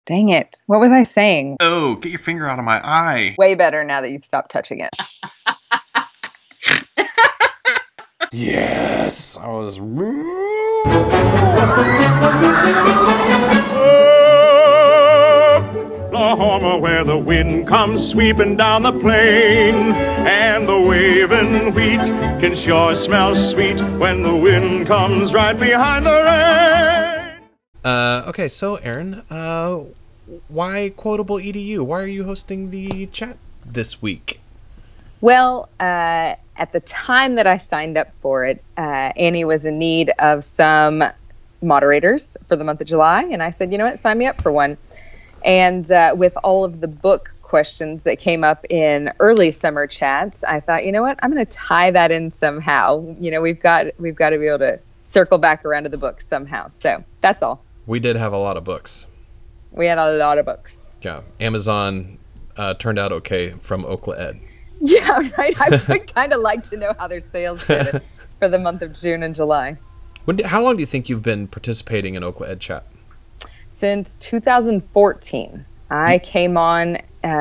Dang it. What was I saying? Oh, get your finger out of my eye. Way better now that you've stopped touching it. Yes, I was. Oklahoma, where the wind comes sweeping down the plain, and the waving wheat can sure smell sweet when the wind comes right behind the rain. Okay, so Aaron, why Quotable EDU? Why are you hosting the chat this week? Well, at the time that I signed up for it, Annie was in need of some moderators for the month of July, and I said, you know what, sign me up for one. And with all of the book questions that came up in early summer chats, I thought, you know what, I'm going to tie that in somehow. You know, we've got to be able to circle back around to the books somehow. So that's all. We did have a lot of books. We had a lot of books. Yeah, Amazon turned out okay from Okla Ed. Yeah, right. I would kind of like to know how their sales did for the month of June and July. How long do you think you've been participating in Okla Ed chat? Since 2014. I came on.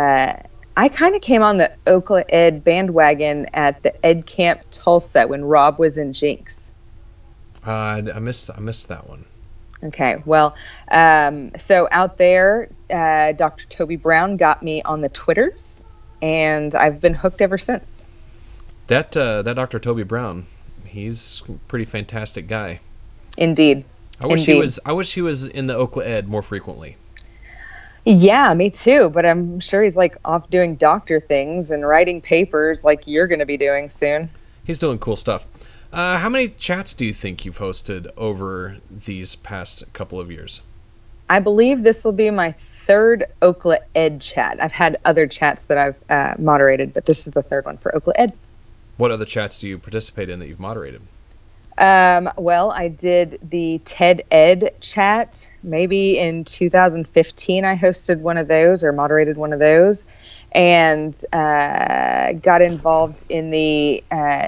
I kind of came on the Okla Ed bandwagon at the Ed Camp Tulsa when Rob was in Jinx. I missed that one. Okay, well, so out there, Dr. Toby Brown got me on the Twitters, and I've been hooked ever since. That Dr. Toby Brown, he's a pretty fantastic guy. Indeed. I wish he was in the Okla Ed more frequently. Yeah, me too. But I'm sure he's like off doing doctor things and writing papers like you're going to be doing soon. He's doing cool stuff. How many chats do you think you've hosted over these past couple of years? I believe this will be my third Okla Ed chat. I've had other chats that I've moderated, but this is the third one for Okla Ed. What other chats do you participate in that you've moderated? Well, I did the TED Ed chat. Maybe in 2015, I hosted one of those or moderated one of those, and got involved in the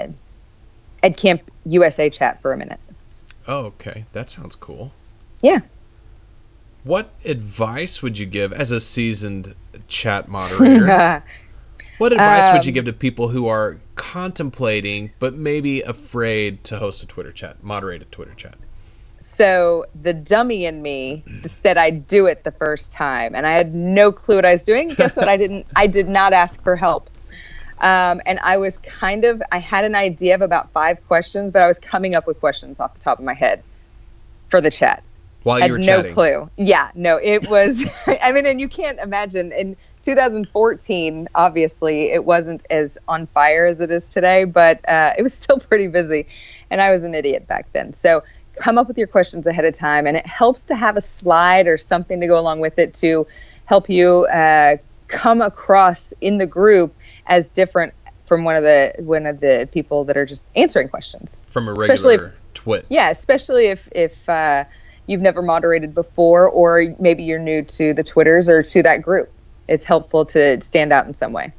Ed Camp USA chat for a minute. Oh, okay. That sounds cool. Yeah. What advice would you give as a seasoned chat moderator? What advice would you give to people who are contemplating but maybe afraid to host a Twitter chat, moderate a Twitter chat? So the dummy in me said I'd do it the first time, and I had no clue what I was doing. Guess what? I did not ask for help. And I had an idea of about 5 questions, but I was coming up with questions off the top of my head for the chat. While you were chatting. No clue. Yeah, no, it was, I mean, and you can't imagine, in 2014, obviously, it wasn't as on fire as it is today, but it was still pretty busy, and I was an idiot back then. So come up with your questions ahead of time, and it helps to have a slide or something to go along with it to help you come across in the group as different from one of the people that are just answering questions. From a regular twit. Yeah, especially if you've never moderated before, or maybe you're new to the Twitters or to that group. It's helpful to stand out in some way.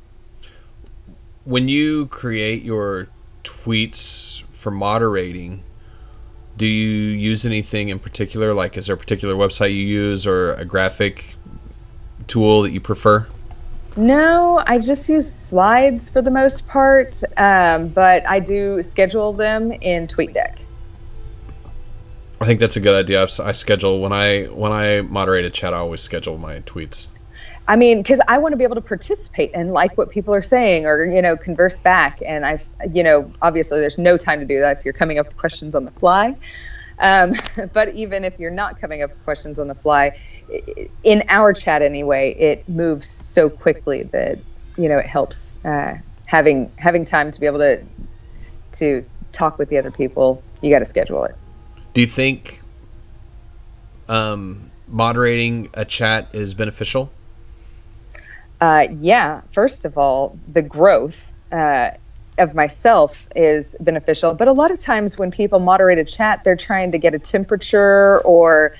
When you create your tweets for moderating, do you use anything in particular? Like, is there a particular website you use or a graphic tool that you prefer? No, I just use slides for the most part, but I do schedule them in TweetDeck. I think that's a good idea. I schedule when I moderate a chat. I always schedule my tweets. I mean, because I want to be able to participate and like what people are saying, or converse back. And obviously, there's no time to do that if you're coming up with questions on the fly. But even if you're not coming up with questions on the fly, in our chat anyway, it moves so quickly that it helps having time to be able to talk with the other people. You got to schedule it. Do you think moderating a chat is beneficial? Yeah. First of all, the growth of myself is beneficial. But a lot of times when people moderate a chat, they're trying to get a temperature or,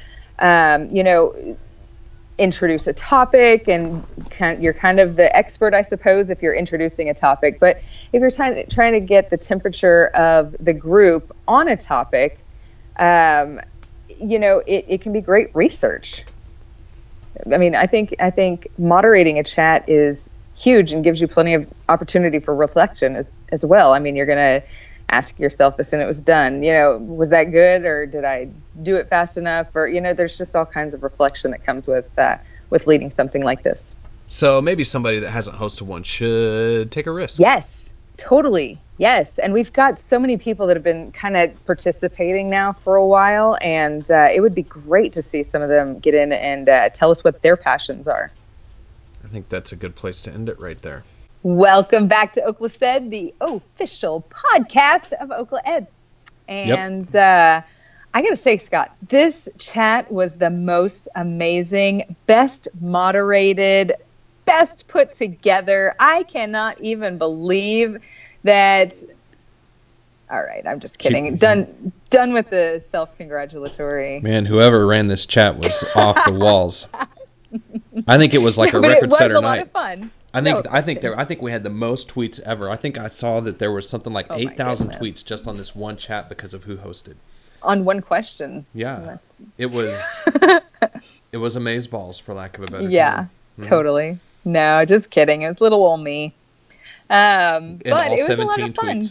introduce a topic, and you're kind of the expert, I suppose, if you're introducing a topic. But if you're trying to get the temperature of the group on a topic, it can be great research. I mean, I think moderating a chat is huge and gives you plenty of opportunity for reflection as well. I mean, you're going to ask yourself as soon as it was done, was that good, or did I do it fast enough? Or, there's just all kinds of reflection that comes with leading something like this. So maybe somebody that hasn't hosted one should take a risk. Yes, totally. Yes. And we've got so many people that have been kind of participating now for a while, and it would be great to see some of them get in and tell us what their passions are. I think that's a good place to end it right there. Welcome back to Okla Said, the official podcast of Okla Ed. And I got to say, Scott, this chat was the most amazing, best moderated, best put together. I cannot even believe that. All right, I'm just kidding. Done with the self-congratulatory. Man, whoever ran this chat was off the walls. I think it was like a record-setter night. It was a lot of fun. I think we had the most tweets ever. I think I saw that there was something like 8,000 tweets just on this one chat because of who hosted. On one question. Yeah. It was amazeballs, for lack of a better term. Yeah, totally. No, just kidding. It was little old me. But all it was 17 a lot of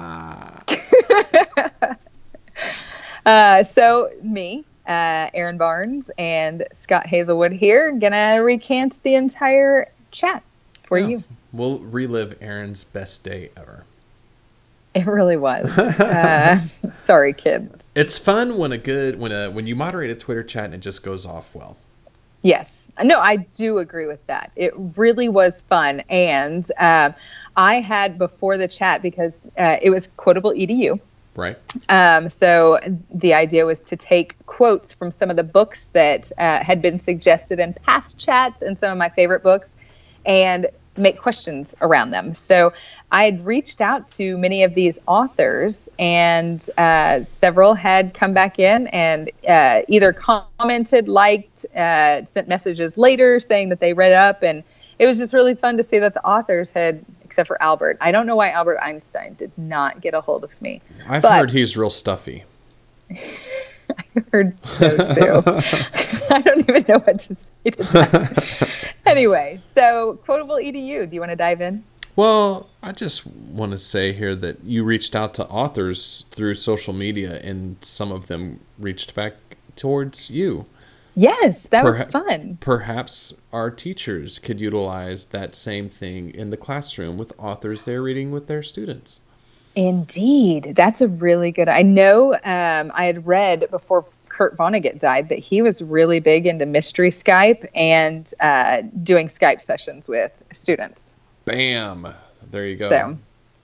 tweets. So me, Aaron Barnes, and Scott Hazelwood here, gonna recant the entire chat for you. We'll relive Aaron's best day ever. It really was. Sorry, kids. It's fun when you moderate a Twitter chat and it just goes off well. Yes. No, I do agree with that. It really was fun. And I had before the chat, because it was Quotable EDU. Right. So the idea was to take quotes from some of the books that had been suggested in past chats and some of my favorite books and make questions around them. So I had reached out to many of these authors, and several had come back in and either commented, liked, sent messages later saying that they read up. And it was just really fun to see that the authors had, except for Albert. I don't know why Albert Einstein did not get a hold of me. I've heard he's real stuffy. I heard so too. I don't even know what to say to that. Anyway, so Quotable EDU, do you want to dive in? Well, I just want to say here that you reached out to authors through social media, and some of them reached back towards you. Yes, that was fun. Perhaps our teachers could utilize that same thing in the classroom with authors they're reading with their students. Indeed. That's a really good. I know I had read before Kurt Vonnegut died that he was really big into mystery Skype and doing Skype sessions with students. Bam. There you go. So,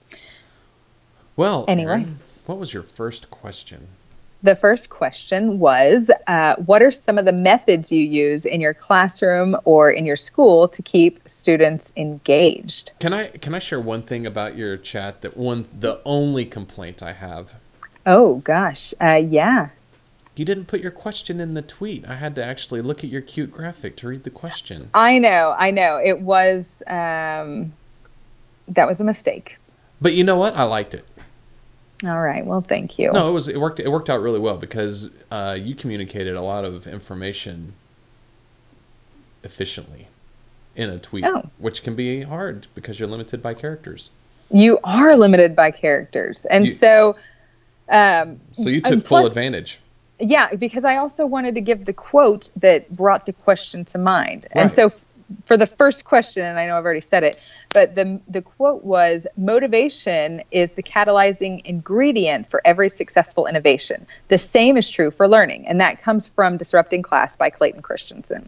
well, anyway, Aaron, what was your first question? The first question was, what are some of the methods you use in your classroom or in your school to keep students engaged? Can I share one thing about your chat? The only complaint I have. Oh gosh, yeah. You didn't put your question in the tweet. I had to actually look at your cute graphic to read the question. I know. It was that was a mistake. But you know what? I liked it. All right. Well, thank you. No, it worked out really well because you communicated a lot of information efficiently in a tweet, which can be hard because you're limited by characters. You are limited by characters, and so you took full advantage. Yeah, because I also wanted to give the quote that brought the question to mind, right. And so. For the first question, and I know I've already said it, but the quote was, motivation is the catalyzing ingredient for every successful innovation. The same is true for learning. And that comes from Disrupting Class by Clayton Christensen.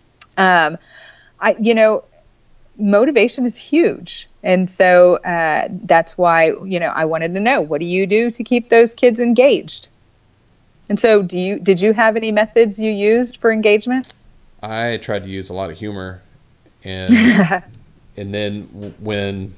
Motivation is huge. And so that's why, I wanted to know, what do you do to keep those kids engaged? And so did you have any methods you used for engagement? I tried to use a lot of humor. And then when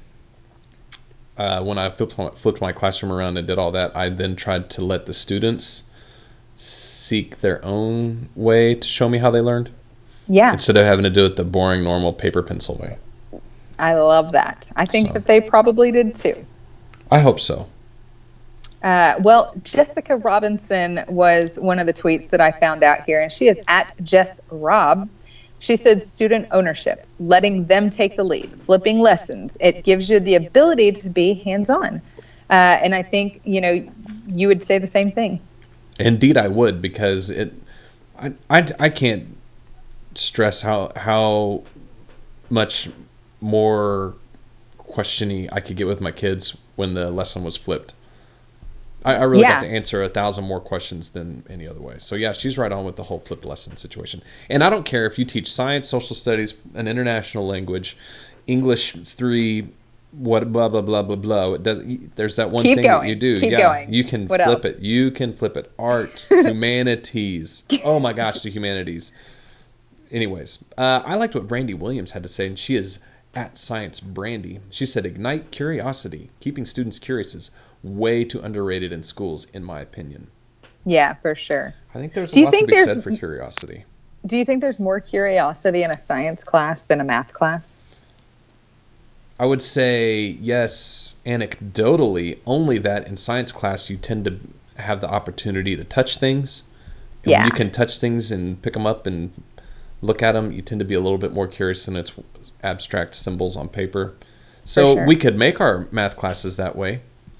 I flipped my classroom around and did all that, I then tried to let the students seek their own way to show me how they learned. Yeah. Instead of having to do it the boring, normal paper pencil way. I love that. I think that they probably did too. I hope so. Well, Jessica Robinson was one of the tweets that I found out here, and she is at Jess Rob. She said student ownership, letting them take the lead, flipping lessons. It gives you the ability to be hands-on. And I think, you would say the same thing. Indeed, I would, because I can't stress how much more questiony I could get with my kids when the lesson was flipped. I really got to answer 1,000 more questions than any other way. So yeah, she's right on with the whole flipped lesson situation. And I don't care if you teach science, social studies, an international language, English 3, what blah blah blah blah blah. It does. There's that one thing that you do. Keep going. You can what flip else? it. You can flip it. Art, humanities. Oh my gosh, the humanities. Anyways, I liked what Brandy Williams had to say, and she is at Science Brandy. She said, "Ignite curiosity. Keeping students curious is way too underrated in schools, in my opinion." Yeah, for sure. I think there's a lot to be said for curiosity. Do you think there's more curiosity in a science class than a math class? I would say yes, anecdotally, only that in science class you tend to have the opportunity to touch things. And when you can touch things and pick them up and look at them, you tend to be a little bit more curious than its abstract symbols on paper. So we could make our math classes that way.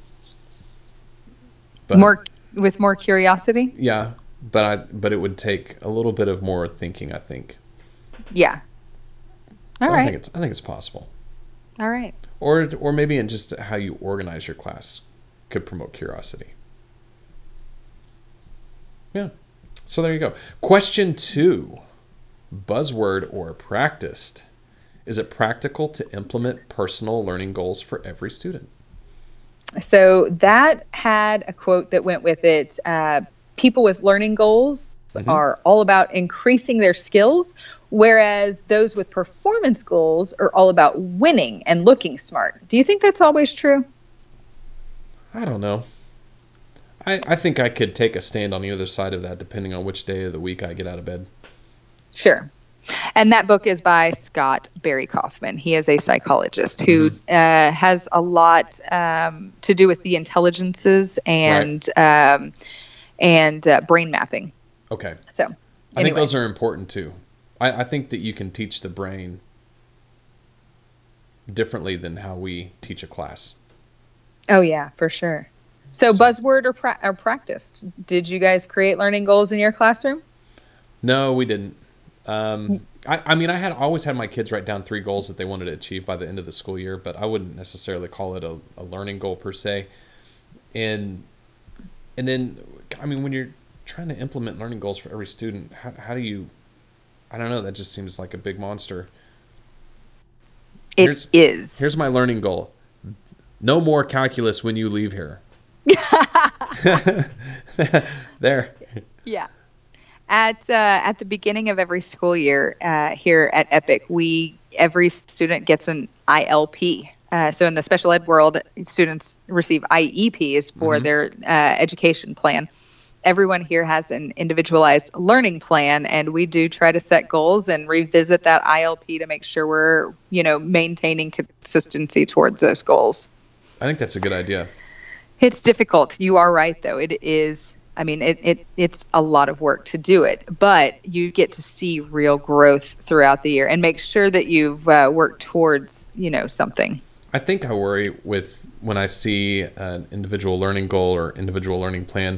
But, with more curiosity? Yeah, but it would take a little bit of more thinking, I think. Yeah. All right. I think it's possible. All right. Or maybe in just how you organize your class could promote curiosity. Yeah. So there you go. Question 2. Buzzword or practiced. Is it practical to implement personal learning goals for every student? So that had a quote that went with it. People with learning goals are all about increasing their skills, whereas those with performance goals are all about winning and looking smart. Do you think that's always true? I don't know. I think I could take a stand on the other side of that depending on which day of the week I get out of bed. Sure. And that book is by Scott Barry Kaufman. He is a psychologist who has a lot to do with the intelligences and brain mapping. Okay. So I think those are important too. I think that you can teach the brain differently than how we teach a class. Oh, yeah, for sure. So buzzword or practiced? Did you guys create learning goals in your classroom? No, we didn't. I mean, I always had my kids write down 3 goals that they wanted to achieve by the end of the school year, but I wouldn't necessarily call it a learning goal per se. And then, I mean, when you're trying to implement learning goals for every student, how do you, I don't know, that just seems like a big monster. Here's my learning goal. No more calculus when you leave here. There. Yeah. At the beginning of every school year here at Epic, every student gets an ILP. So in the special ed world, students receive IEPs for their education plan. Everyone here has an individualized learning plan, and we do try to set goals and revisit that ILP to make sure we're, maintaining consistency towards those goals. I think that's a good idea. It's difficult. You are right, though. It is. I mean, it's a lot of work to do it, but you get to see real growth throughout the year and make sure that you've worked towards, something. I think I worry when I see an individual learning goal or individual learning plan.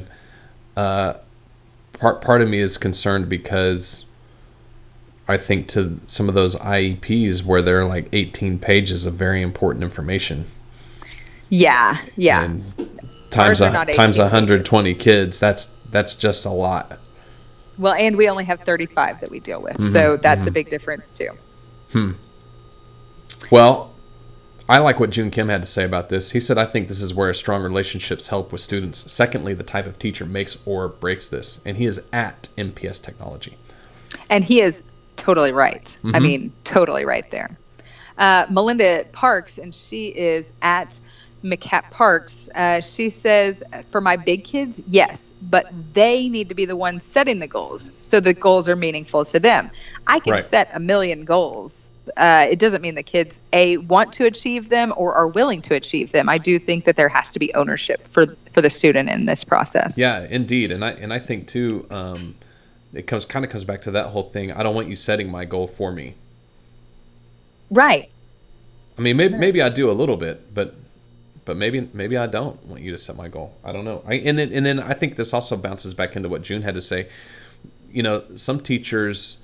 Part of me is concerned because I think to some of those IEPs where there are like 18 pages of very important information. Yeah. And times 120 kids, that's just a lot. Well, and we only have 35 that we deal with, so that's a big difference too. Well, I like what June Kim had to say about this. He said, "I think this is where strong relationships help with students. Secondly, the type of teacher makes or breaks this." And he is at MPS Technology. And he is totally right. I mean, totally right there. Melinda Parks, and she is at McCap Parks. She says, for my big kids, yes, but they need to be the ones setting the goals, so the goals are meaningful to them. I can set a million goals. It doesn't mean the kids, want to achieve them or are willing to achieve them. I do think that there has to be ownership for the student in this process. Yeah, indeed. And I think, too, it comes back to that whole thing. I don't want you setting my goal for me. Right. I mean, maybe I do a little bit, but maybe I don't want you to set my goal. I don't know. And then I think this also bounces back into what June had to say. You know, some teachers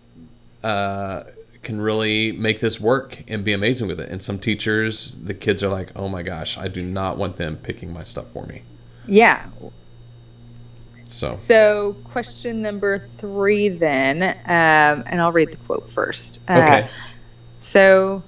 can really make this work and be amazing with it, and some teachers, the kids are like, oh my gosh, I do not want them picking my stuff for me. Yeah. So question number 3 then, and I'll read the quote first. Okay. So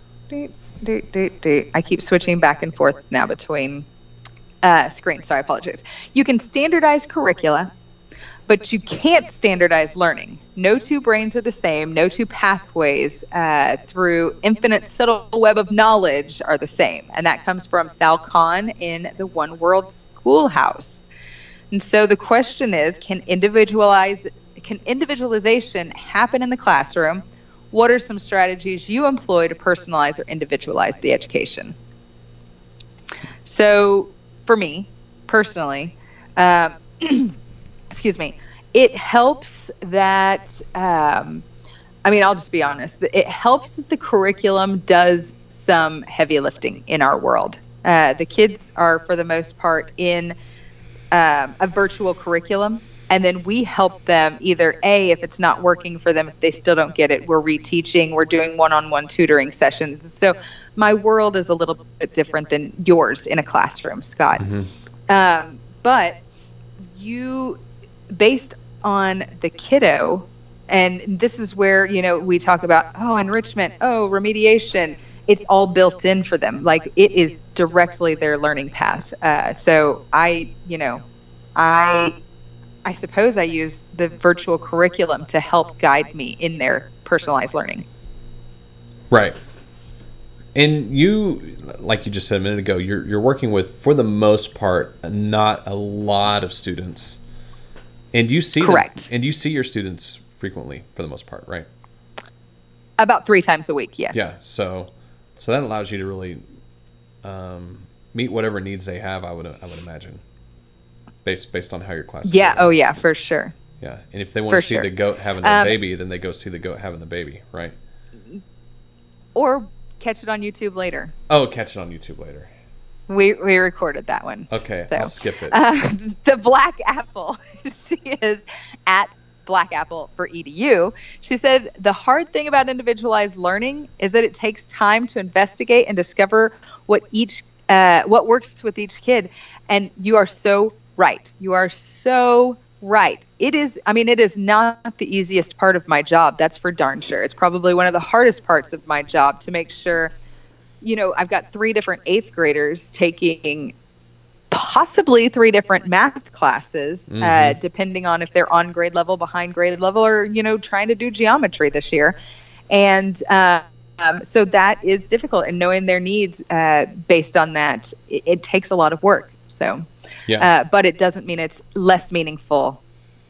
I keep switching back and forth now between screens, so I apologize. You can standardize curricula, but you can't standardize learning. No two brains are the same. No two pathways through infinite subtle web of knowledge are the same. And that comes from Sal Khan in The One World Schoolhouse. And so the question is, can individualization happen in the classroom? What are some strategies you employ to personalize or individualize the education? So for me, personally, excuse me, it helps that, I'll just be honest, it helps that the curriculum does some heavy lifting in our world. The kids are, for the most part, in a virtual curriculum, and then we help them either if it's not working for them, if they still don't get it, we're reteaching, we're doing one-on-one tutoring sessions. So my world is a little bit different than yours in a classroom, Scott. Mm-hmm. But based on the kiddo, and this is where, we talk about, enrichment, remediation, it's all built in for them. Like, it is directly their learning path. So I suppose I use the virtual curriculum to help guide me in their personalized learning. Right. And you, like you just said a minute ago, you're working with, for the most part, not a lot of students. And you see Correct. And you see your students frequently, for the most part, right? About 3 times a week, yes. Yeah. So that allows you to really meet whatever needs they have, I would imagine. Based on how your class is yeah going. Oh yeah, for sure. Yeah. And if they want to see the goat having a baby, then they go see the goat having the baby, right? Or catch it on YouTube later. Catch it on YouTube later. We recorded that one. Okay, so, I'll skip it. The Black Apple, she is at Black Apple for EDU. She said, the hard thing about individualized learning is that it takes time to investigate and discover what works with each kid. And you are so right. You are so right. It is not the easiest part of my job. That's for darn sure. It's probably one of the hardest parts of my job to make sure, I've got 3 different 8th graders taking possibly 3 different math classes, depending on if they're on grade level, behind grade level, or, trying to do geometry this year. And so that is difficult. And knowing their needs based on that, it takes a lot of work. So, but it doesn't mean it's less meaningful.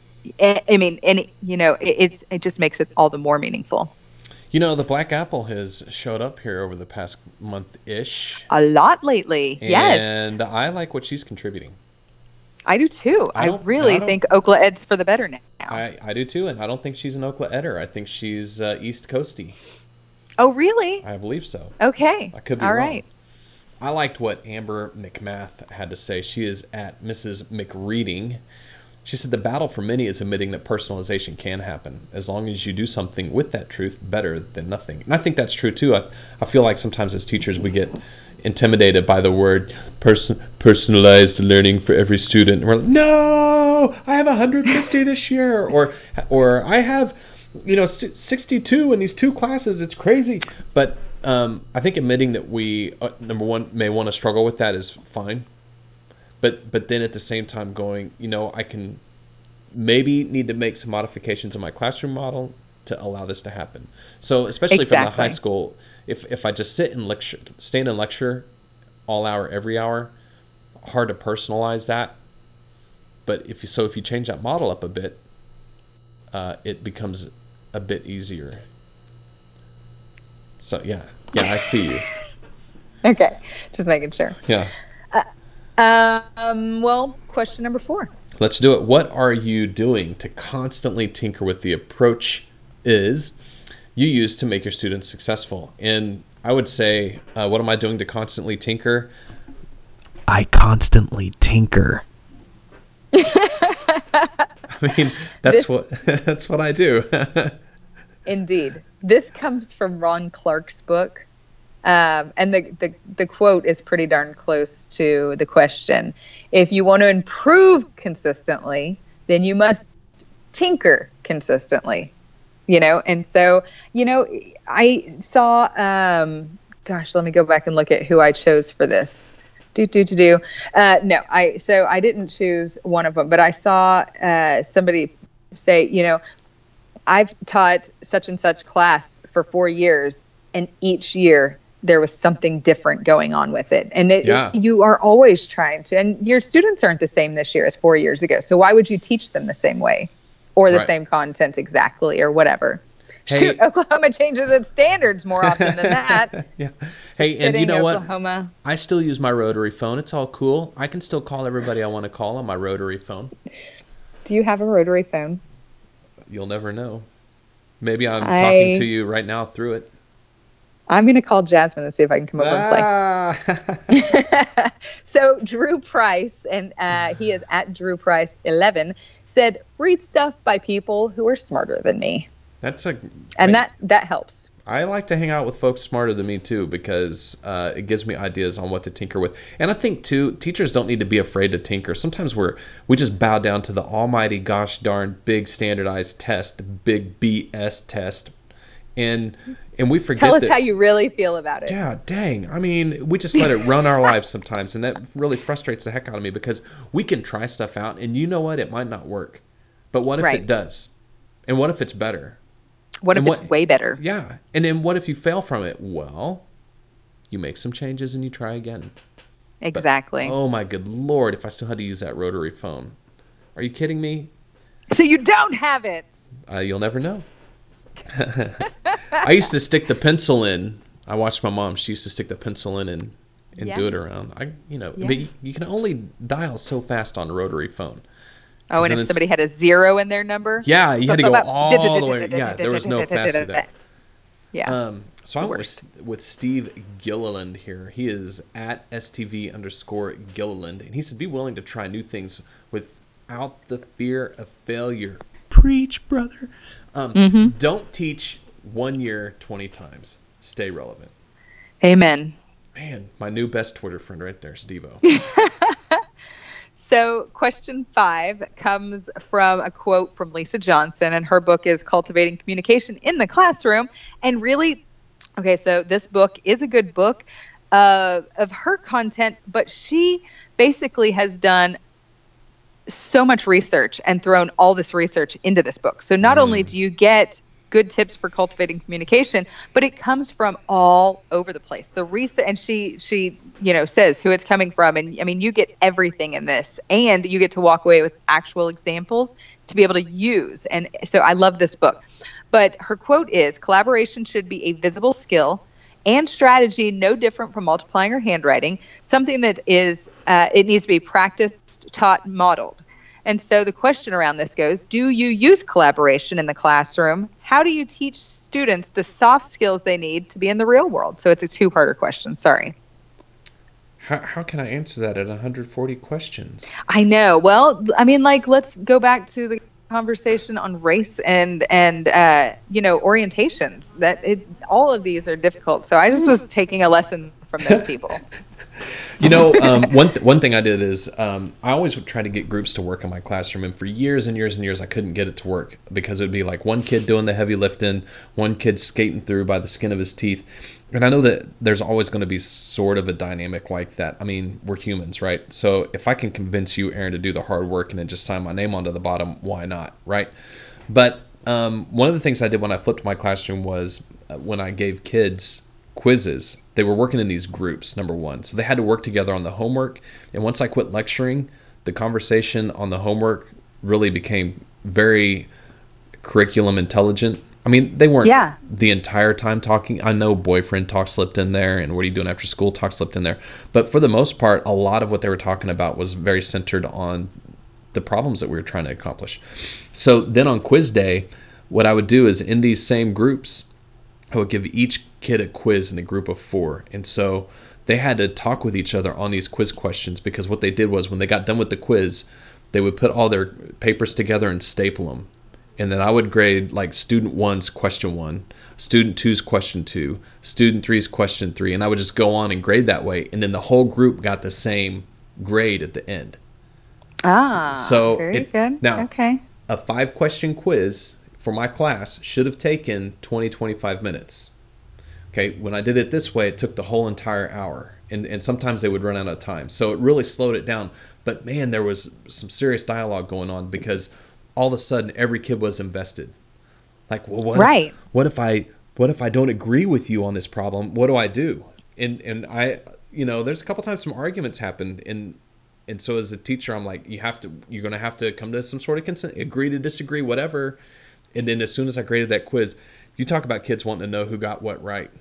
It just makes it all the more meaningful. The Black Apple has showed up here over the past month-ish. A lot lately, yes. And I like what she's contributing. I do too. I really think Okla Ed's for the better now. I do too, and I don't think she's an Okla Eder. I think she's East Coasty. Oh, really? I believe so. Okay. I could be wrong. Right. I liked what Amber McMath had to say. She is at Mrs. McReading. She said, the battle for many is admitting that personalization can happen, as long as you do something with that truth better than nothing. And I think that's true, too. I feel like sometimes as teachers we get intimidated by the word personalized learning for every student. And we're like, no, I have 150 this year. Or I have 62 in these 2 classes. It's crazy. But I think admitting that we, number one, may want to struggle with that is fine. But then at the same time going, I can maybe need to make some modifications in my classroom model to allow this to happen. So especially from the high school, if I just stand in lecture all hour, every hour, hard to personalize that. But if you change that model up a bit, it becomes a bit easier. So yeah, I see you. Okay, just making sure. Yeah. Well, question number 4. Let's do it. What are you doing to constantly tinker with the approach is you use to make your students successful? And I would say, what am I doing to constantly tinker? I constantly tinker. I mean, that's what I do. Indeed. This comes from Ron Clark's book. And the quote is pretty darn close to the question. If you want to improve consistently, then you must tinker consistently, And so, I saw, let me go back and look at who I chose for this. No, I didn't choose one of them, but I saw somebody say, I've taught such and such class for 4 years, and each year there was something different going on with it. And you are always trying to, and your students aren't the same this year as 4 years ago. So why would you teach them the same way or the same content exactly or whatever? Hey, shoot, Oklahoma changes its standards more often than that. Yeah. Hey, and you know Oklahoma. What? I still use my rotary phone. It's all cool. I can still call everybody I want to call on my rotary phone. Do you have a rotary phone? You'll never know. Maybe I'm talking to you right now through it. I'm going to call Jasmine and see if I can come over and play. So Drew Price, and he is at Drew Price 11, said, read stuff by people who are smarter than me. That helps. I like to hang out with folks smarter than me too, because it gives me ideas on what to tinker with. And I think too, teachers don't need to be afraid to tinker. Sometimes we just bow down to the almighty gosh darn big standardized test, big BS test, and we forget. Tell us how you really feel about it. Yeah, dang. I mean, we just let it run our lives sometimes, and that really frustrates the heck out of me, because we can try stuff out, and you know what? It might not work. But what if it does? And what if it's better? What if it's way better? Yeah. And then what if you fail from it? Well, you make some changes and you try again. Exactly. But, oh my good Lord, if I still had to use that rotary phone. Are you kidding me? So you don't have it. You'll never know. I used to stick the pencil in. I watched my mom. She used to stick the pencil in and do it around. But you can only dial so fast on a rotary phone. Oh, and if somebody had a 0 in their number? Yeah, you had to go all the way. Yeah, there was no faster there. Yeah. So I went with Steve Gilliland here. He is at STV_Gilliland. And he said, be willing to try new things without the fear of failure. Preach, brother. Don't teach 1 year 20 times. Stay relevant. Amen. Man, my new best Twitter friend right there, Steve-O. So question 5 comes from a quote from Lisa Johnson, and her book is Cultivating Communication in the Classroom. And really, so this book is a good book of her content, but she basically has done so much research and thrown all this research into this book. So not only do you get good tips for cultivating communication, but it comes from all over the place. The research, and she says who it's coming from, and I mean, you get everything in this, and you get to walk away with actual examples to be able to use. And so I love this book. But her quote is, collaboration should be a visible skill and strategy no different from multiplying or handwriting, something that is it needs to be practiced, taught, modeled. And so the question around this goes, do you use collaboration in the classroom? How do you teach students the soft skills they need to be in the real world? So it's a two-parter question. Sorry. How can I answer that at 140 questions? I know. Well, I mean, let's go back to the conversation on race and orientations. All of these are difficult. So I just was taking a lesson from those people. One thing I did is I always would try to get groups to work in my classroom, and for years and years and years I couldn't get it to work because it would be like one kid doing the heavy lifting, one kid skating through by the skin of his teeth. And I know that there's always going to be sort of a dynamic like that. I mean, we're humans, right? So if I can convince you, Aaron, to do the hard work and then just sign my name onto the bottom, why not, right? But one of the things I did when I flipped my classroom was when I gave kids quizzes. They were working in these groups, number one. So they had to work together on the homework. And once I quit lecturing, the conversation on the homework really became very curriculum intelligent. I mean, they weren't the entire time talking. I know boyfriend talk slipped in there and what are you doing after school talk slipped in there. But for the most part, a lot of what they were talking about was very centered on the problems that we were trying to accomplish. So then on quiz day, what I would do is in these same groups, I would give each kid a quiz in a group of 4. And so they had to talk with each other on these quiz questions, because what they did was when they got done with the quiz, they would put all their papers together and staple them. And then I would grade like student 1's question 1, student 2's question 2, student 3's question 3. And I would just go on and grade that way. And then the whole group got the same grade at the end. So very good. Now, okay. A 5-question quiz for my class should have taken 25 minutes. Okay, when I did it this way, it took the whole entire hour. And sometimes they would run out of time. So it really slowed it down. But man, there was some serious dialogue going on, because all of a sudden every kid was invested. Like, well, what if I don't agree with you on this problem? What do I do? And I, there's a couple times some arguments happened, and so as a teacher, I'm like, you're going to have to come to some sort of consent, agree to disagree, whatever. And then as soon as I graded that quiz, you talk about kids wanting to know who got what right.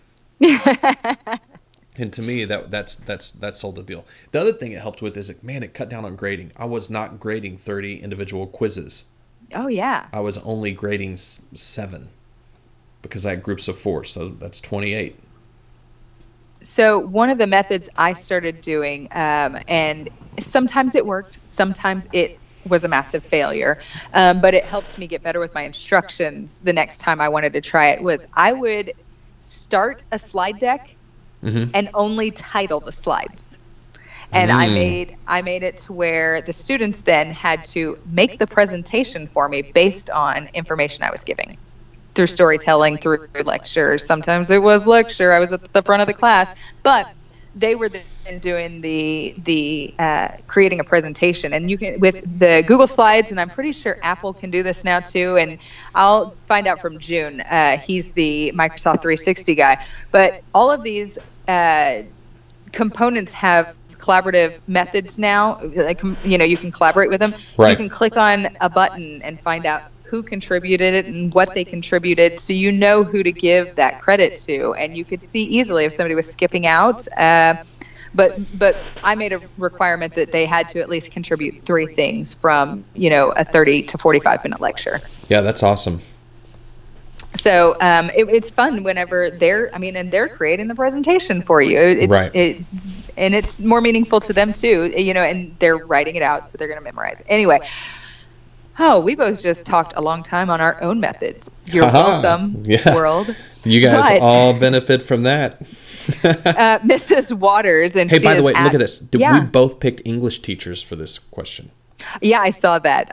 And to me, that sold the deal. The other thing it helped with is, man, it cut down on grading. I was not grading 30 individual quizzes. Oh, yeah. I was only grading 7 because I had groups of 4. So that's 28. So one of the methods I started doing, and sometimes it worked, sometimes it was a massive failure, but it helped me get better with my instructions the next time I wanted to try it, was I would start a slide deck and only title the slides. And I made it to where the students then had to make the presentation for me based on information I was giving, through storytelling, through lecture. Sometimes it was lecture. I was at the front of the class, but they were then doing the creating a presentation. And you can, with the Google Slides, and I'm pretty sure Apple can do this now too. And I'll find out from June. He's the Microsoft 360 guy. But all of these components have collaborative methods now. Like, you can collaborate with them. Right. You can click on a button and find out who contributed it and what they contributed, so you know who to give that credit to, and you could see easily if somebody was skipping out. But I made a requirement that they had to at least contribute 3 things from a 30 to 45 minute lecture. Yeah, that's awesome. So it's fun whenever they're creating the presentation for you. And it's more meaningful to them too, and they're writing it out, so they're going to memorize it. Anyway. Oh, we both just talked a long time on our own methods. You're welcome, world. You guys all benefit from that. Mrs. Waters. And hey, by the way, look at this. We both picked English teachers for this question. Yeah, I saw that.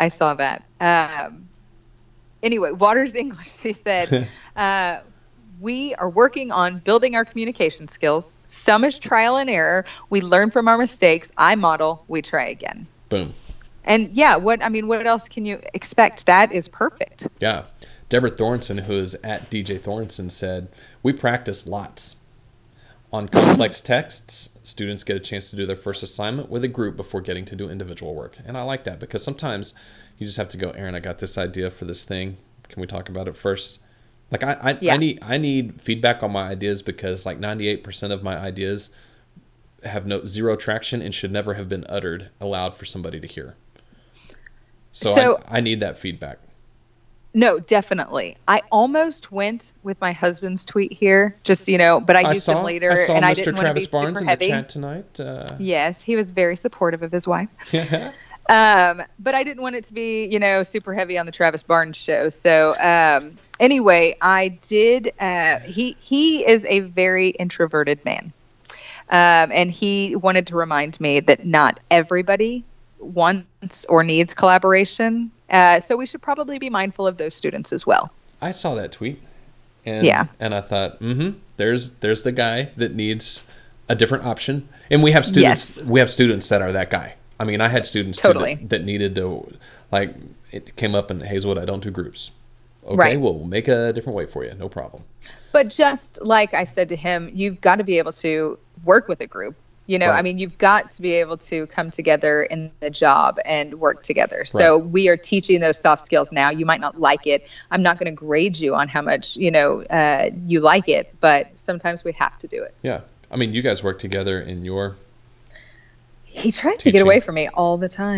Anyway, Waters English, she said, we are working on building our communication skills. Some is trial and error. We learn from our mistakes. I model. We try again. Boom. And what else can you expect? That is perfect. Yeah. Deborah Thornton, who is at DJ Thornton, said, we practice lots. On complex texts, students get a chance to do their first assignment with a group before getting to do individual work. And I like that, because sometimes you just have to go, Aaron, I got this idea for this thing. Can we talk about it first? Like I need feedback on my ideas, because like 98% of my ideas have zero traction and should never have been uttered aloud for somebody to hear. So I need that feedback. No, definitely. I almost went with my husband's tweet here, but I used him later, and I didn't want to be super heavy. I saw Mr. Travis Barnes in the chat tonight. Yes, he was very supportive of his wife. But I didn't want it to be, super heavy on the Travis Barnes show. So anyway, I did. He is a very introverted man, and he wanted to remind me that not everybody wants or needs collaboration. So we should probably be mindful of those students as well. I saw that tweet. And I thought, there's the guy that needs a different option. And we have students that are that guy. I mean, I had students too that needed to, like, it came up in Hazelwood, I don't do groups. Okay, right. Well, we'll make a different way for you. No problem. But just like I said to him, you've got to be able to work with a group. Right. I mean, you've got to be able to come together in the job and work together. So we are teaching those soft skills now. You might not like it. I'm not going to grade you on how much, you like it, but sometimes we have to do it. Yeah. I mean, you guys work together in your He tries to get away from me all the time.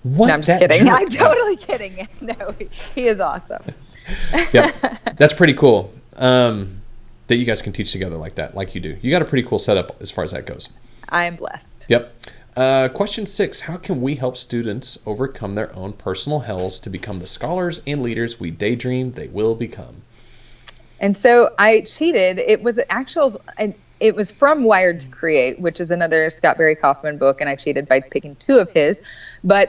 What? No, I'm just kidding. I'm totally kidding. No, he is awesome. Yeah, that's pretty cool. That you guys can teach together like that, like you do. You got a pretty cool setup as far as that goes. I am blessed. Yep. Question 6. How can we help students overcome their own personal hells to become the scholars and leaders we daydream they will become? And so I cheated. It was it was from Wired to Create, which is another Scott Barry Kaufman book, and I cheated by picking 2 of his. But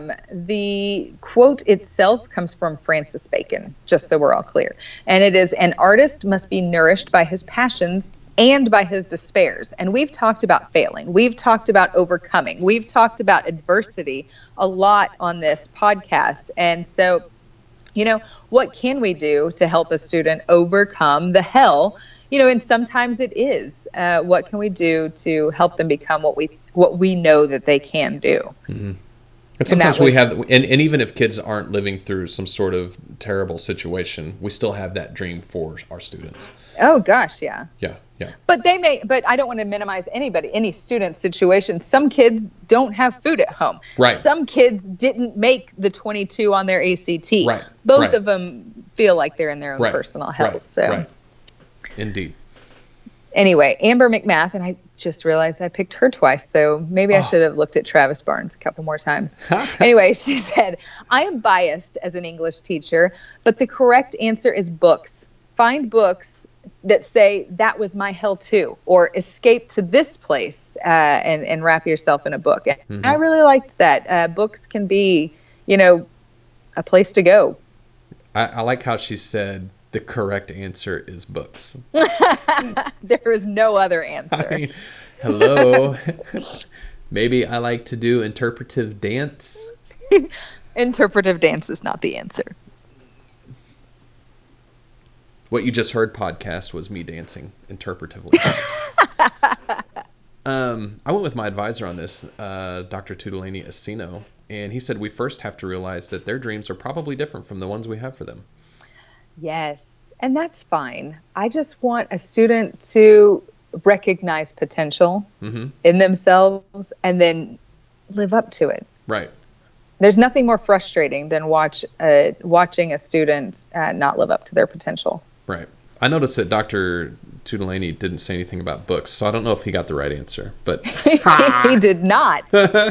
the quote itself comes from Francis Bacon, just so we're all clear. And it is, an artist must be nourished by his passions and by his despairs. And we've talked about failing. We've talked about overcoming. We've talked about adversity a lot on this podcast. And so, what can we do to help a student overcome the hell? And sometimes it is, what can we do to help them become what we know that they can do? Mm-hmm. And sometimes we have, and even if kids aren't living through some sort of terrible situation, we still have that dream for our students. Oh gosh, yeah. Yeah. But I don't want to minimize any student situation. Some kids don't have food at home. Right. Some kids didn't make the 22 on their ACT. Right. Both of them feel like they're in their own personal hell. Right. Indeed. Anyway, Amber McMath, and I just realized I picked her twice, so maybe I should have looked at Travis Barnes a couple more times. Anyway, she said, I am biased as an English teacher, but the correct answer is books. Find books that say that was my hell too, or escape to this place, and wrap yourself in a book. And I really liked that. Books can be, a place to go. I like how she said, the correct answer is books. There is no other answer. I mean, hello. Maybe I like to do interpretive dance. Interpretive dance is not the answer. What you just heard podcast was me dancing interpretively. I went with my advisor on this, Dr. Tudelani Asino, and he said we first have to realize that their dreams are probably different from the ones we have for them. Yes, and that's fine. I just want a student to recognize potential in themselves and then live up to it. Right. There's nothing more frustrating than watching a student not live up to their potential. Right. I noticed that Dr. Tudelani didn't say anything about books, so I don't know if he got the right answer, but he did not.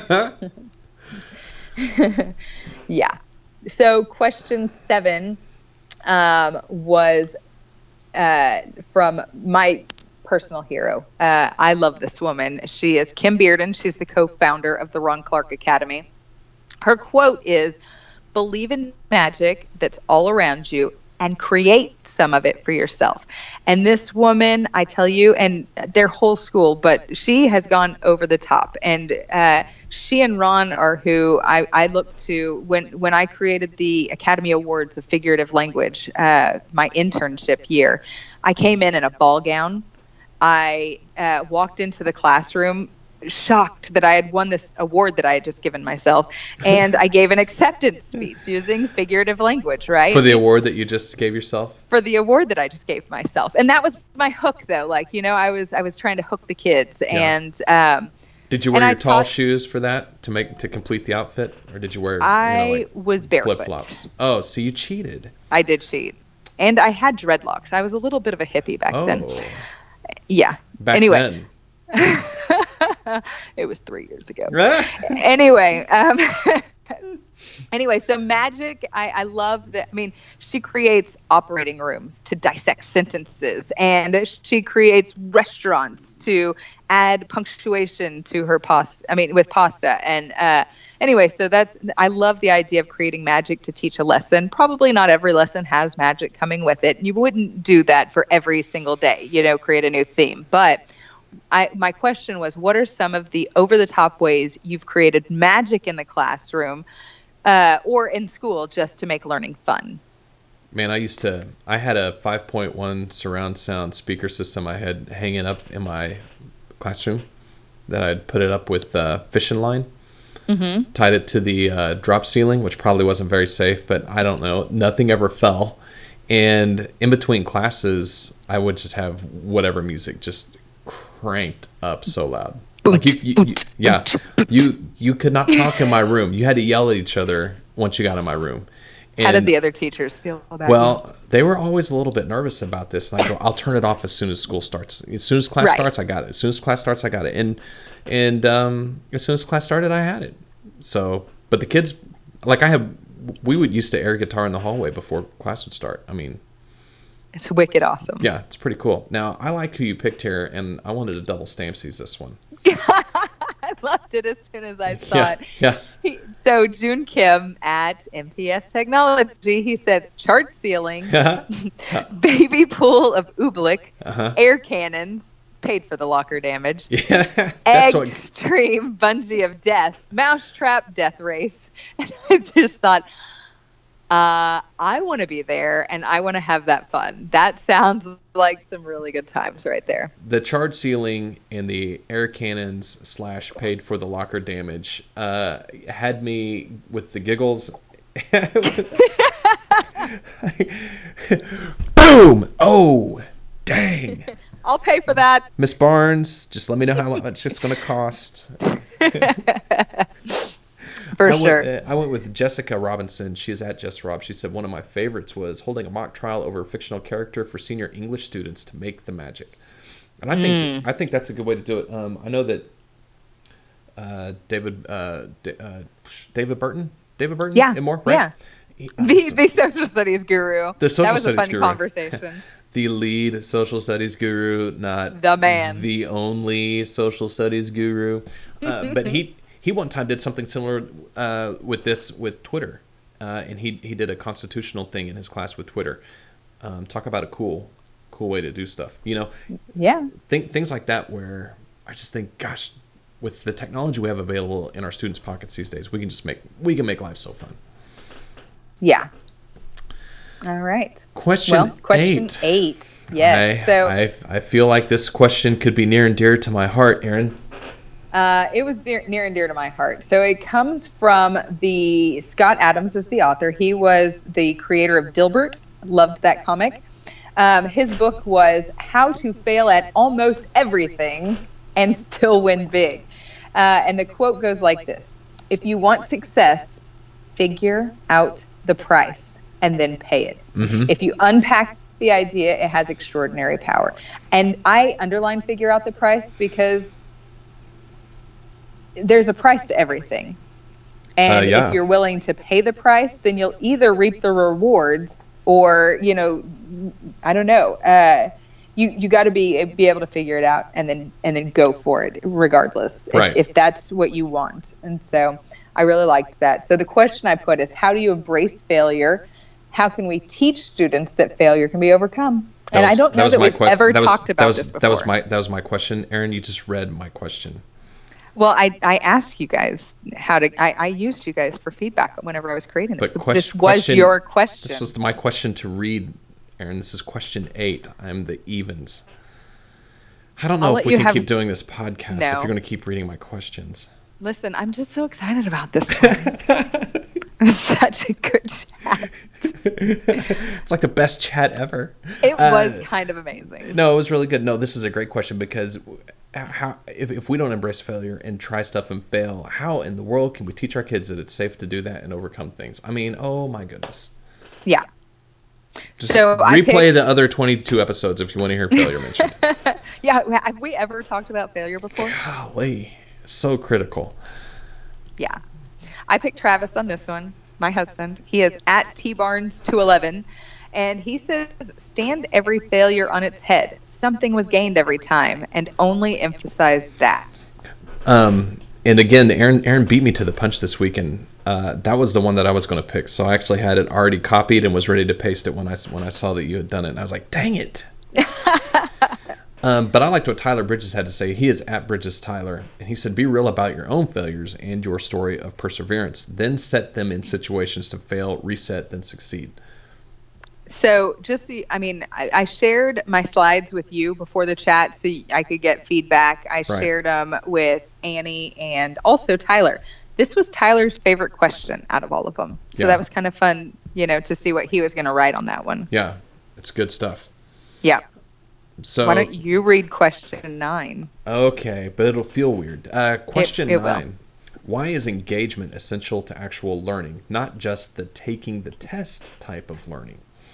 Yeah. So question 7 was from my personal hero. I love this woman. She is Kim Bearden. She's the co-founder of the Ron Clark Academy. Her quote is, believe in magic that's all around you and create some of it for yourself. And this woman, I tell you, and their whole school, but she has gone over the top. And she and Ron are who I look to when I created the Academy Awards of Figurative Language, my internship year. I came in a ball gown. I walked into the classroom shocked that I had won this award that I had just given myself, and I gave an acceptance speech using figurative language, right? For the award that you just gave yourself? For the award that I just gave myself. And that was my hook, though. Like, I was trying to hook the kids. Yeah. And did you wear your tall shoes for that to complete the outfit, or did you wear I was barefoot. Flip-flops? Oh, so you cheated. I did cheat. And I had dreadlocks. I was a little bit of a hippie back then. Yeah. Back then. It was 3 years ago. Anyway, so magic, I love that. I mean, she creates operating rooms to dissect sentences, and she creates restaurants to add punctuation to her pasta. I mean, with pasta. And anyway, so I love the idea of creating magic to teach a lesson. Probably not every lesson has magic coming with it. You wouldn't do that for every single day, create a new theme. But my question was, what are some of the over-the-top ways you've created magic in the classroom or in school just to make learning fun? Man, I had a 5.1 surround sound speaker system I had hanging up in my classroom that I'd put it up with fishing line. Mm-hmm. Tied it to the drop ceiling, which probably wasn't very safe, but I don't know. Nothing ever fell. And in between classes, I would just have whatever music just cranked up so loud. Like you could not talk in my room. You had to yell at each other once you got in my room. And, how did the other teachers feel about it? Well, they were always a little bit nervous about this, and I go, I'll turn it off as soon as school starts. As soon as class starts, I got it. As soon as class starts, I got it. And as soon as class started, I had it. So, but the kids, like we would used to air guitar in the hallway before class would start. I mean, it's wicked awesome. Yeah, it's pretty cool. Now, I like who you picked here, and I wanted to double Stampsies this one. I loved it as soon as I saw it. Yeah. So June Kim at MPS Technology, he said, chart ceiling, baby pool of oobleck, air cannons, paid for the locker damage, extreme bungee of death, mousetrap death race. And I just thought, I want to be there and I want to have that fun. That sounds like some really good times right there. The charge ceiling and the air cannons / paid for the locker damage had me with the giggles. Boom! Oh, dang. I'll pay for that. Miss Barnes, just let me know how much it's going to cost. For sure. I went with Jessica Robinson. She's at Jess Rob. She said one of my favorites was holding a mock trial over a fictional character for senior English students to make the magic. And I think that's a good way to do it. I know that David Burton and more, right? Yeah. The social studies guru. The social that was studies a fun guru. Conversation. The lead social studies guru, not the man. The only social studies guru. But he one time did something similar with Twitter, and he did a constitutional thing in his class with Twitter. Talk about a cool way to do stuff. Yeah. Things like that where I just think, gosh, with the technology we have available in our students' pockets these days, we can make life so fun. Yeah. All right. Question 8. Yes. I feel like this question could be near and dear to my heart, Erin. It was near and dear to my heart. So it comes from Scott Adams is the author. He was the creator of Dilbert. Loved that comic. His book was How to Fail at Almost Everything and Still Win Big. And the quote goes like this: if you want success, figure out the price and then pay it. Mm-hmm. If you unpack the idea, it has extraordinary power. And I underline figure out the price because there's a price to everything. And if you're willing to pay the price, then you'll either reap the rewards or, I don't know. You got to be able to figure it out and then go for it regardless, right, if that's what you want. And so I really liked that. So the question I put is, how do you embrace failure? How can we teach students that failure can be overcome? I don't know that we've ever talked about this before. That was my question. Erin, you just read my question. Well, I asked you guys I used you guys for feedback whenever I was creating this. This was your question. This was my question to read, Erin. This is question 8. I'm the evens. I don't know if we can keep doing this podcast if you're going to keep reading my questions. Listen, I'm just so excited about this one. It was such a good chat. It's like the best chat ever. It was kind of amazing. No, it was really good. No, this is a great question because if we don't embrace failure and try stuff and fail, how in the world can we teach our kids that it's safe to do that and overcome things? I mean, oh my goodness. Yeah. Just replay the other 22 episodes if you want to hear failure mentioned. Yeah, have we ever talked about failure before? Golly, so critical. Yeah. I picked Travis on this one, my husband. He is at tbarnes211, and he says, stand every failure on its head. Something was gained every time, and only emphasize that. And again, Erin beat me to the punch this week, and that was the one that I was going to pick. So I actually had it already copied and was ready to paste it when I saw that you had done it, and I was like, dang it. But I liked what Tyler Bridges had to say. He is at Bridges Tyler, and he said, be real about your own failures and your story of perseverance. Then set them in situations to fail, reset, then succeed. So I shared my slides with you before the chat so I could get feedback. I shared them with Annie and also Tyler. This was Tyler's favorite question out of all of them. So that was kind of fun, to see what he was going to write on that one. Yeah, it's good stuff. Yeah. So why don't you read question 9? Okay, but it'll feel weird. Question It 9. Why is engagement essential to actual learning, not just the taking the test type of learning?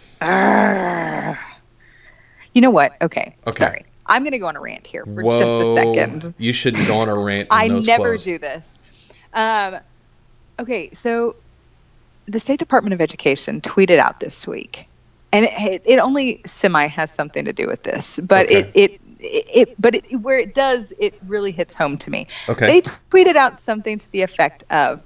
You know what? Okay. Sorry. I'm going to go on a rant here for just a second. You shouldn't go on a rant. I never do this. Okay, so the State Department of Education tweeted out this week, and it only semi has something to do with this, but where it does, it really hits home to me. Okay. They tweeted out something to the effect of,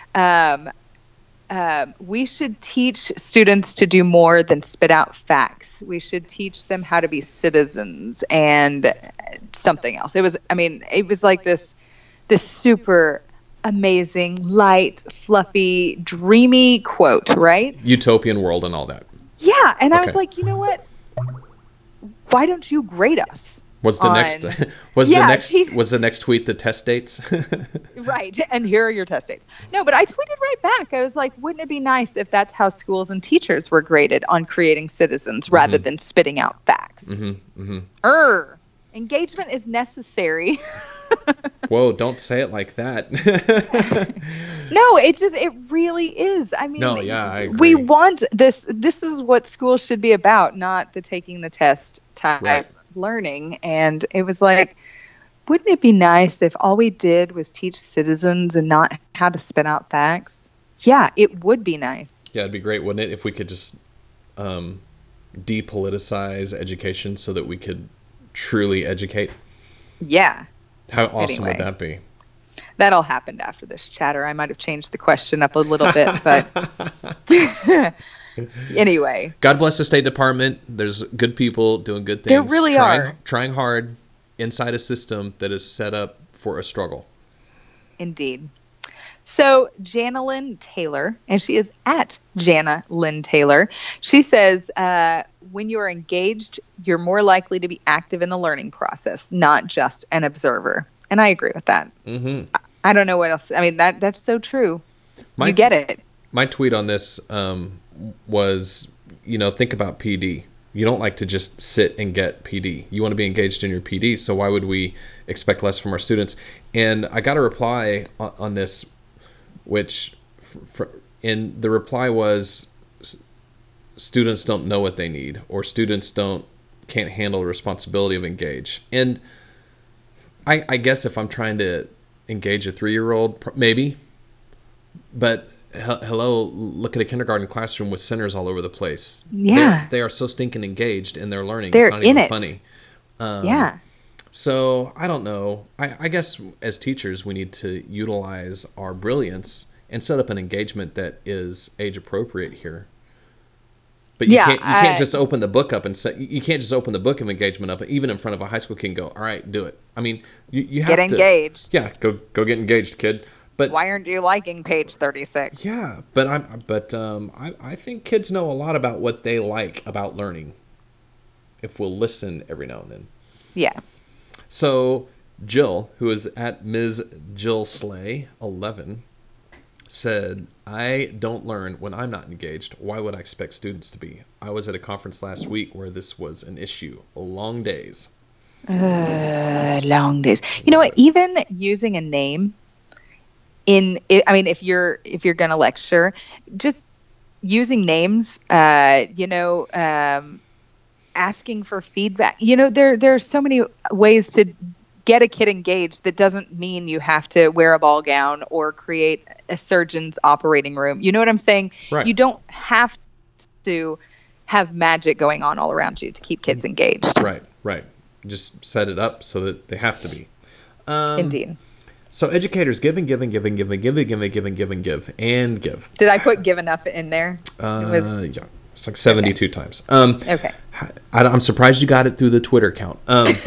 we should teach students to do more than spit out facts. We should teach them how to be citizens and something else. It was like this super amazing, light, fluffy, dreamy quote, right? Utopian world and all that. Yeah, and I was like, you know what? Why don't you grade us? Was the next tweet the test dates? Right, and here are your test dates. No, but I tweeted right back. I was like, wouldn't it be nice if that's how schools and teachers were graded, on creating citizens rather than spitting out facts? Engagement is necessary. Whoa, don't say it like that. No, it really is. I mean, I agree. We want this. This is what school should be about, not the taking the test type learning. And it was like, wouldn't it be nice if all we did was teach citizens and not how to spit out facts? Yeah, it would be nice. Yeah, it'd be great, wouldn't it, if we could just depoliticize education so that we could truly educate? Yeah. How awesome would that be? That all happened after this chatter. I might have changed the question up a little bit, but anyway. God bless the State Department. There's good people doing good things. There really are. Trying hard inside a system that is set up for a struggle. Indeed. So Jana Lynn Taylor, and she is at Jana Lynn Taylor, she says, when you are engaged, you're more likely to be active in the learning process, not just an observer. And I agree with that. Mm-hmm. I don't know what else. I mean, that's so true. You get it. My tweet on this was, think about PD. You don't like to just sit and get PD. You want to be engaged in your PD. So why would we expect less from our students? And I got a reply on this, which in the reply was, students don't know what they need, or students can't handle the responsibility of engage. And I guess if I'm trying to engage a 3-year-old, maybe, but hello, look at a kindergarten classroom with centers all over the place. Yeah. They are so stinking engaged in their learning. They're it's not in even it. Funny. Yeah. So I don't know. I guess as teachers, we need to utilize our brilliance and set up an engagement that is age appropriate here. But you can't just open the book up and say, you can't just open the book of engagement up, even in front of a high school kid, and go, all right, do it. I mean, you have to get engaged. Yeah, go get engaged, kid. But why aren't you liking page 36? Yeah, but I think kids know a lot about what they like about learning, if we'll listen every now and then. Yes. So Jill, who is at Ms. Jill Slay 11, said, I don't learn when I'm not engaged. Why would I expect students to be? I was at a conference last week where this was an issue. Long days. Long days. You know what? Even using a name if you're going to lecture, just using names, asking for feedback. There are so many ways to get a kid engaged that doesn't mean you have to wear a ball gown or create a surgeon's operating room. You know what I'm saying? Right. You don't have to have magic going on all around you to keep kids engaged. Right. Just set it up so that they have to be. Indeed. So educators give and give and give and give and give and give and give and give and give and give. Did I put give enough in there? Yeah. It's like 72 times. Okay. I'm surprised you got it through the Twitter account.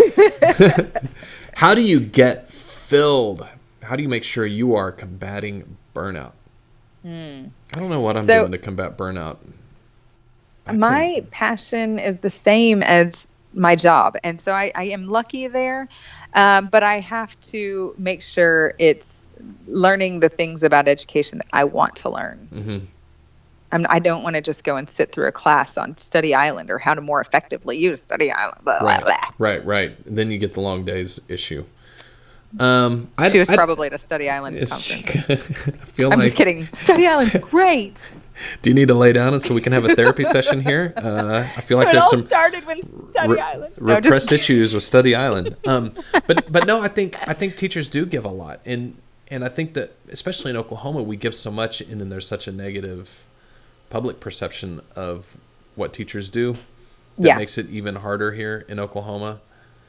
How do you get filled? How do you make sure you are combating burnout? I don't know what I'm doing to combat burnout. My passion is the same as my job. And so I am lucky there. But I have to make sure it's learning the things about education that I want to learn. I don't want to just go and sit through a class on Study Island or how to more effectively use Study Island. Blah, right, blah, blah. right. And then you get the long days issue. She was probably at a Study Island conference. I feel I'm just kidding. Study Island's great. Do you need to lay down so we can have a therapy session here? I feel like So it there's all some started when Study Island. No, repressed issues with Study Island. But no, I think teachers do give a lot, and I think that especially in Oklahoma, we give so much, and then there's such a negative public perception of what teachers do that makes it even harder here in Oklahoma.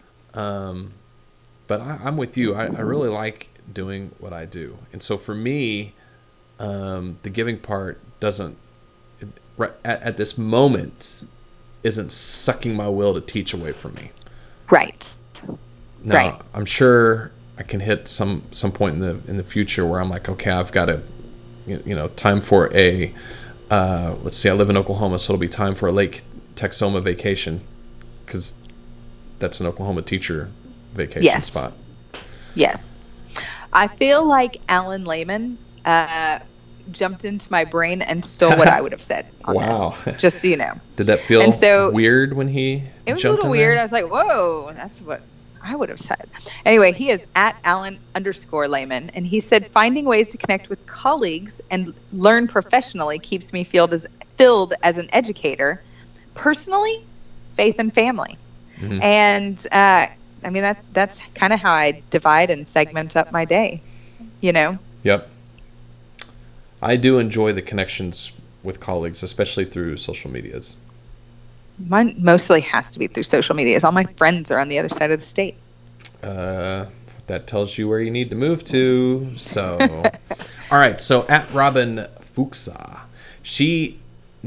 But I'm with you. I really like doing what I do, and so for me, the giving part doesn't at this moment isn't sucking my will to teach away from me. Right. Now, right. I'm sure I can hit some point in the future where I'm like, okay, I've got to, time for a, let's see, I live in Oklahoma, so it'll be time for a Lake Texoma vacation, because that's an Oklahoma teacher vacation spot. Yes. I feel like Alan Lehman jumped into my brain and stole what I would have said on this. Just so you know. Did that feel weird when he It was jumped a little weird. I was like, whoa, that's what I would have said. Anyway, he is at Alan_Lehman, and he said, finding ways to connect with colleagues and learn professionally keeps me filled as an educator. Personally, faith and family. Mm-hmm. And I mean, that's kind of how I divide and segment up my day, Yep. I do enjoy the connections with colleagues, especially through social medias. Mine mostly has to be through social medias. All my friends are on the other side of the state. That tells you where you need to move to. So, all right. So at Robin Fuchsa, she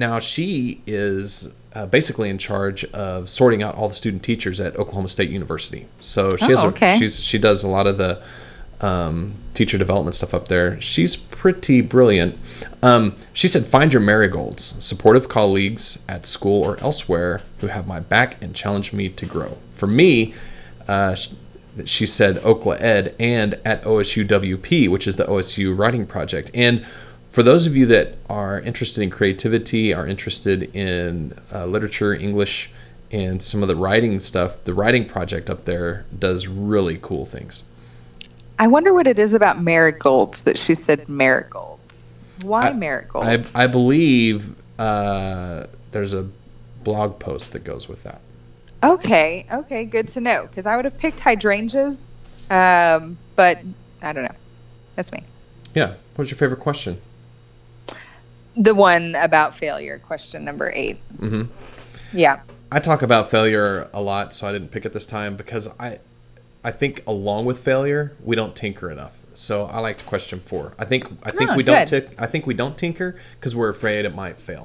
is basically in charge of sorting out all the student teachers at Oklahoma State University. So she does a lot of the teacher development stuff up there. She's pretty brilliant. She said, find your marigolds, supportive colleagues at school or elsewhere who have my back and challenge me to grow. For me, she said Okla Ed and at OSU WP, which is the OSU Writing Project. And for those of you that are interested in creativity, are interested in literature, English, and some of the writing stuff, the Writing Project up there does really cool things. I wonder what it is about marigolds that she said marigolds. Why marigolds? I believe there's a blog post that goes with that. Okay, good to know. Because I would have picked hydrangeas, but I don't know. That's me. Yeah. What's your favorite question? The one about failure, question number 8. Mm-hmm. Yeah. I talk about failure a lot, so I didn't pick it this time because I think along with failure, we don't tinker enough. So I liked question 4. I think we don't tinker because we're afraid it might fail.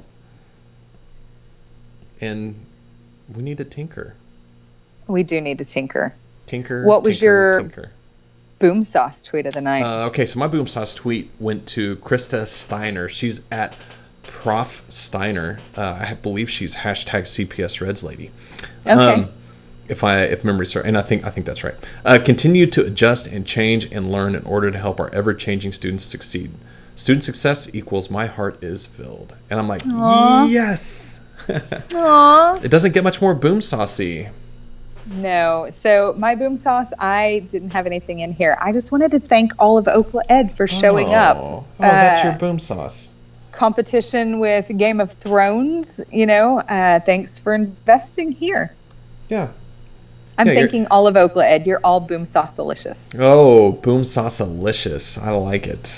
And we need to tinker. We do need to tinker. What was your boom sauce tweet of the night? Okay, so my boom sauce tweet went to Krista Steiner. She's at Prof Steiner. I believe she's hashtag CPS Reds lady. Okay. If memory serves, and I think that's right. Continue to adjust and change and learn in order to help our ever-changing students succeed. Student success equals my heart is filled. And I'm like, aww. Yes. Aww. It doesn't get much more boom saucy. No. So my boom sauce, I didn't have anything in here. I just wanted to thank all of Okla Ed for showing up. Oh, that's your boom sauce. Competition with Game of Thrones, thanks for investing here. Yeah. I'm thanking all of Okla Ed. You're all boom sauce delicious. Oh, boom sauce delicious. I like it.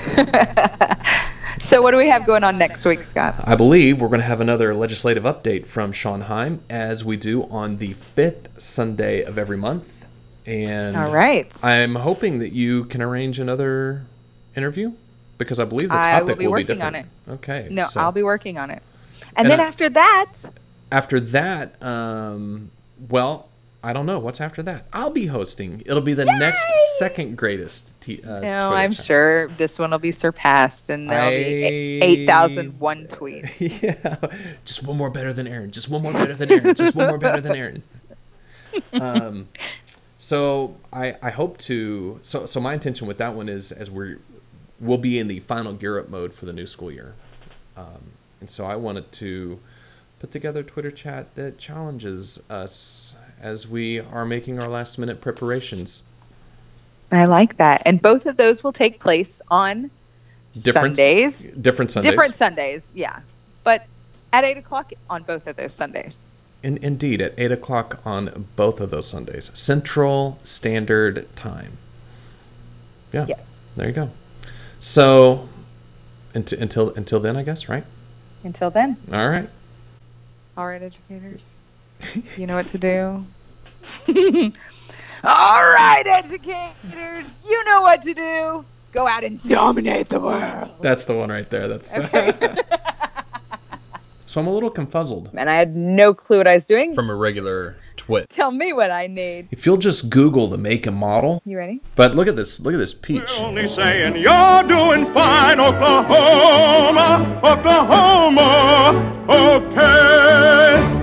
So what do we have going on next week, Scott? I believe we're going to have another legislative update from Sean Heim, as we do on the 5th Sunday of every month. And all right. I'm hoping that you can arrange another interview, because I believe the topic will be different. I will be working on it. Okay. No, I'll be working on it. And then after that, well, I don't know. What's after that? I'll be hosting. It'll be the next second greatest no, I'm sure this one will be surpassed, and there'll be 8,001 tweets. Yeah. Just one more better than Aaron. Just one more better than Aaron. Just one more better than Aaron. So I hope to... So my intention with that one is, as we'll be in the final gear up mode for the new school year. And so I wanted to put together a Twitter chat that challenges us as we are making our last minute preparations. I like that. And both of those will take place on Sundays. Different Sundays. Different Sundays, yeah. But at 8 o'clock on both of those Sundays. Indeed, at 8 o'clock on both of those Sundays. Central Standard Time. Yeah. Yes. There you go. So, until then, I guess, right? Until then. All right. All right, educators. You know what to do. All right, educators. You know what to do. Go out and dominate the world. That's the one right there. That's okay. So I'm a little confuzzled. And I had no clue what I was doing. From a regular twit. Tell me what I need. If you'll just Google the make and model. You ready? But look at this peach. We're only saying you're doing fine, Oklahoma, Oklahoma, okay.